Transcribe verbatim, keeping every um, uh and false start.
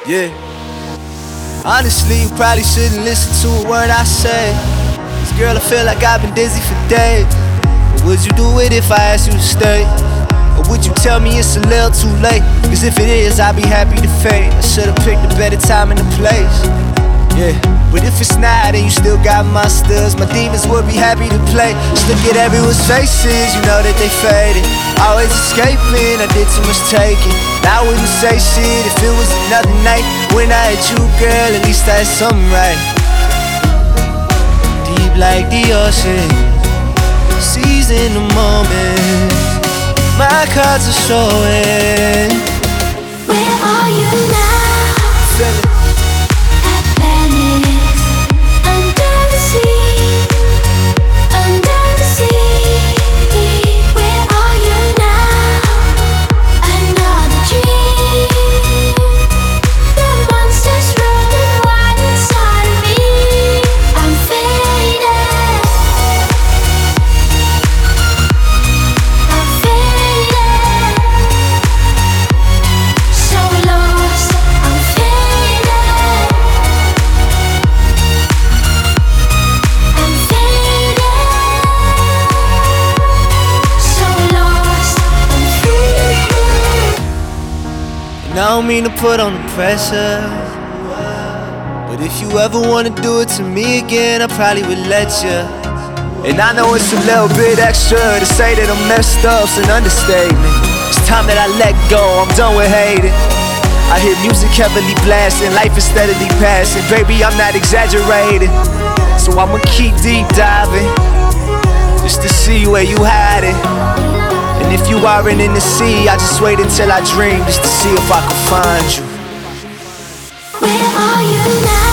Yeah. Honestly, you probably shouldn't listen to a word I say. Cause girl, I feel like I've been dizzy for days. But would you do it if I asked you to stay? Or would you tell me it's a little too late? Cause if it is, I'd be happy to fade. I should've picked a better time and a place. Yeah, but if it's not, then you still got monsters. My demons would be happy to play. Just look at everyone's faces, you know that they faded. Always escaping, I did too much taking. I wouldn't say shit if it was another night. When I had you, girl, at least I had something right. Deep like the ocean, seas in the moment. My cards are showing. Where are you now? Feel it. And I don't mean to put on the pressure, but if you ever wanna do it to me again, I probably would let you. And I know it's a little bit extra to say that I'm messed up's an understatement. It's time that I let go, I'm done with hating. I hear music heavily blasting, life is steadily passing. Baby, I'm not exaggerating, so I'ma keep deep diving just to see where you hiding. And if you aren't in the sea, I just wait until I dream just to see if I can find you. Where are you now?